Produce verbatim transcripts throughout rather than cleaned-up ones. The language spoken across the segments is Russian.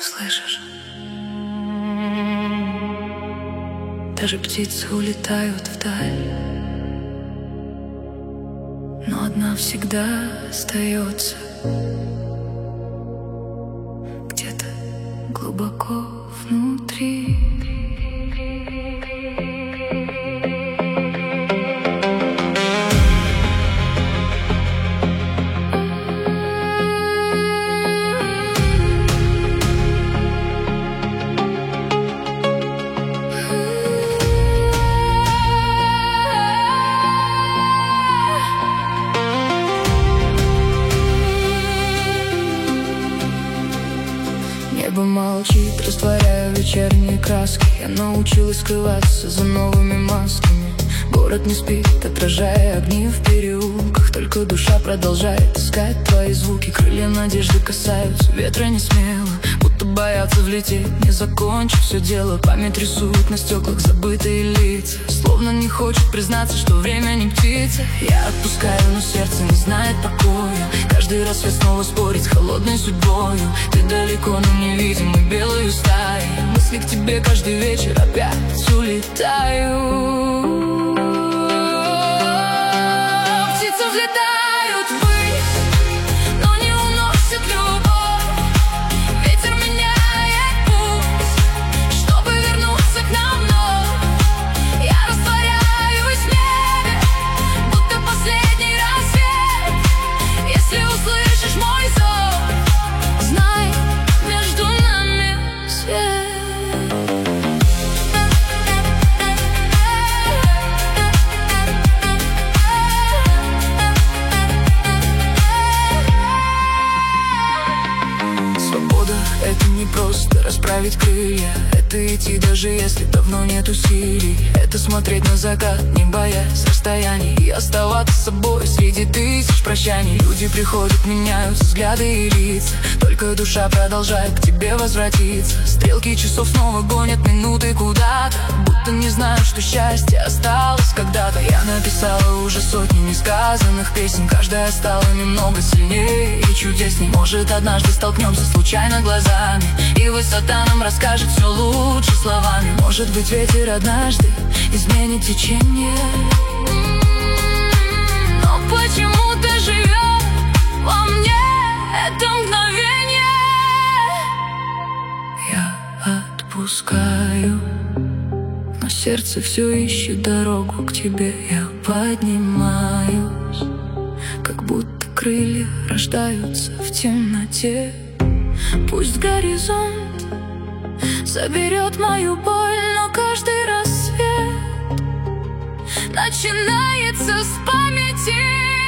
Слышишь? Даже птицы улетают вдаль, но одна всегда остается где-то глубоко внутри. Небо молчит, растворяя вечерние краски. Я научилась скрываться за новыми масками. Город не спит, отражая огни в переулках. Только душа продолжает искать твои звуки. Крылья надежды касаются ветра не смело, будто боятся влететь, не закончив все дело. Память рисует на стеклах забытые лица, словно не хочет признаться, что время не птица. Я отпускаю, но сердце не знает покоя. Каждый раз я снова спорить с холодной судьбою. Ты далеко, но невидимый белой стаей. Мысли к тебе каждый вечер опять улетаю. Птицы взлетают ввысь, но не уносят любовь. Ветер меняет путь, чтобы вернуться к нам вновь. Я растворяюсь в небе, будто последний рассвет. Если услышишь мой зов, знай, между нами свет. Это не просто расправить крылья, это идти, даже если давно нет усилий. Это смотреть на закат, не боясь расстояний, и оставаться собой среди тысяч прощаний. Люди приходят, меняются взгляды и лица, только душа продолжает к тебе возвратиться. Стрелки часов снова гонят минуты куда-то, будто не знают, что счастье осталось когда-то. Я написала уже сотни несказанных песен, каждая стала немного сильнее и чудесней. Может, однажды столкнемся случайно глазами, и высота нам расскажет все лучше словами. Может быть, ветер однажды изменит течение, но почему-то живет во мне это мгновение. Я отпускаю, но сердце все ищет дорогу к тебе. Я поднимаюсь, как будто крылья рождаются в темноте. Пусть горизонт заберет мою боль, но каждый рассвет начинается с памяти.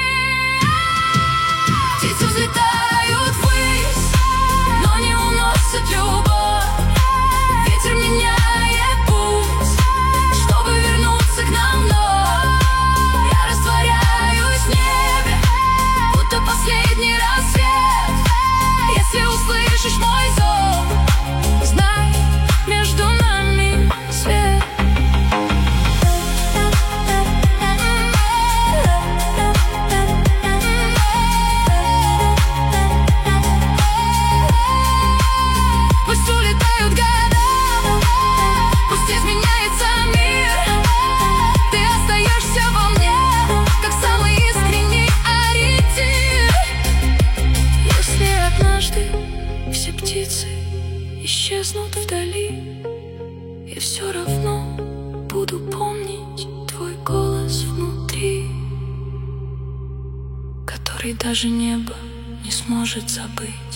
Птицы взлетают ввысь, но не уносят любовь. Ветер меняет путь, чтобы вернуться к нам вновь. Я растворяюсь в небе, будто последний рассвет. Если услышишь мой зов, знай, между нами свет. Пусть улетают года, пусть изменяется мир, ты остаешься во мне, как самый искренний ориентир. Если однажды все птицы исчезнут вдали, я все равно буду помнить твой голос внутри, который даже небо не сможет забыть.